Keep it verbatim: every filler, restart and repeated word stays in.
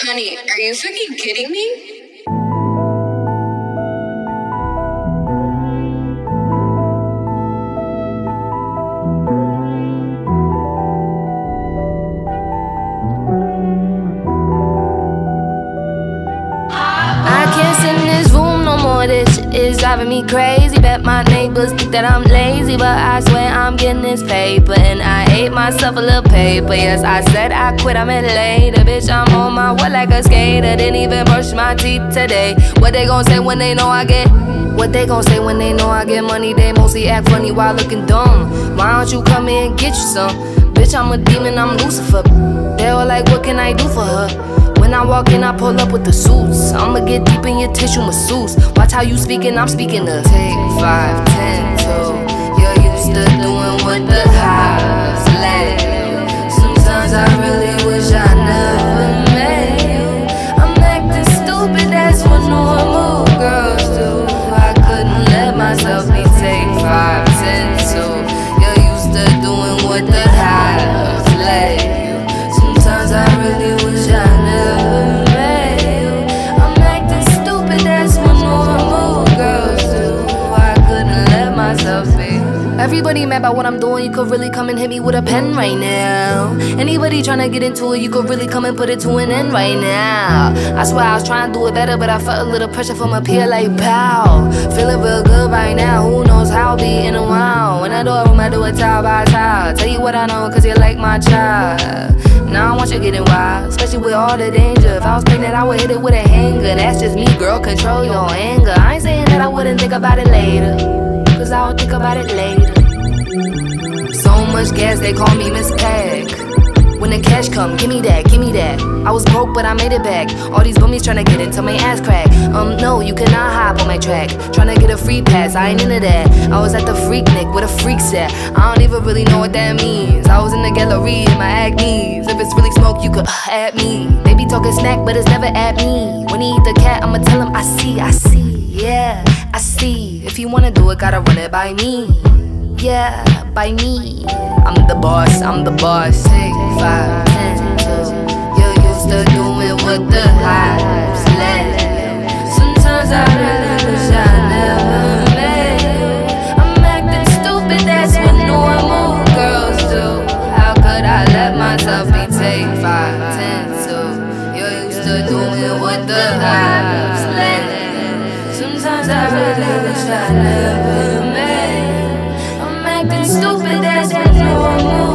Honey, are you fucking kidding me? This shit is driving me crazy. Bet my neighbors think that I'm lazy, but I swear I'm getting this paper. And I ate myself a little paper. Yes, I said I quit, I meant later. Bitch, I'm on my way like a skater. Didn't even brush my teeth today. What they gon' say when they know I get? What they gon' say when they know I get money? They mostly act funny while looking dumb. Why don't you come here and get you some? Bitch, I'm a demon, I'm Lucifer. They all like, what can I do for her? When I walk in, I pull up with the suits. I'ma get deep in your tissue masseuse. Watch how you speaking, I'm speaking to take five, ten, two. You're used to doing what the highs let. Sometimes I really wish I never met you. I'm acting stupid, that's what normal girls do. I couldn't let myself be take five, ten, two. You're used to doing what the highs let. Sometimes I really wish I never. Everybody mad about what I'm doing, you could really come and hit me with a pen right now. Anybody tryna get into it, you could really come and put it to an end right now. I swear I was trying to do it better, but I felt a little pressure from up here like pow. Feeling real good right now, who knows how I'll be in a while. When I do a room, I do it tile by tile. Tell you what I know, cause you're like my child. Now I want you getting wild, especially with all the danger. If I was pregnant, I would hit it with a hanger. That's just me, girl, control your anger. I ain't saying that I wouldn't think about it later, cause I would think about it later. So much gas, they call me Miss Pack. When the cash come, give me that, give me that. I was broke, but I made it back. All these bummies tryna get into my ass crack. Um, no, you cannot hop on my track. Tryna get a free pass, I ain't into that. I was at the Freaknik with a freak set. I don't even really know what that means. I was in the gallery in my acnes. If it's really smoke, you could uh, at me. They be talking snack, but it's never at me. When he eat the cat, I'ma tell him I see, I see. Yeah, I see. If you wanna do it, gotta run it by me. Yeah, by me. I'm the boss, I'm the boss. Take five, ten, two. You're used to doing what the hype's let. Sometimes I really wish I never met you. I'm acting stupid, that's what normal girls do. How could I let myself be take five, ten, two? You're used to doing what the hype's let. Sometimes I really wish I never met you. Acting stupid, that's what normal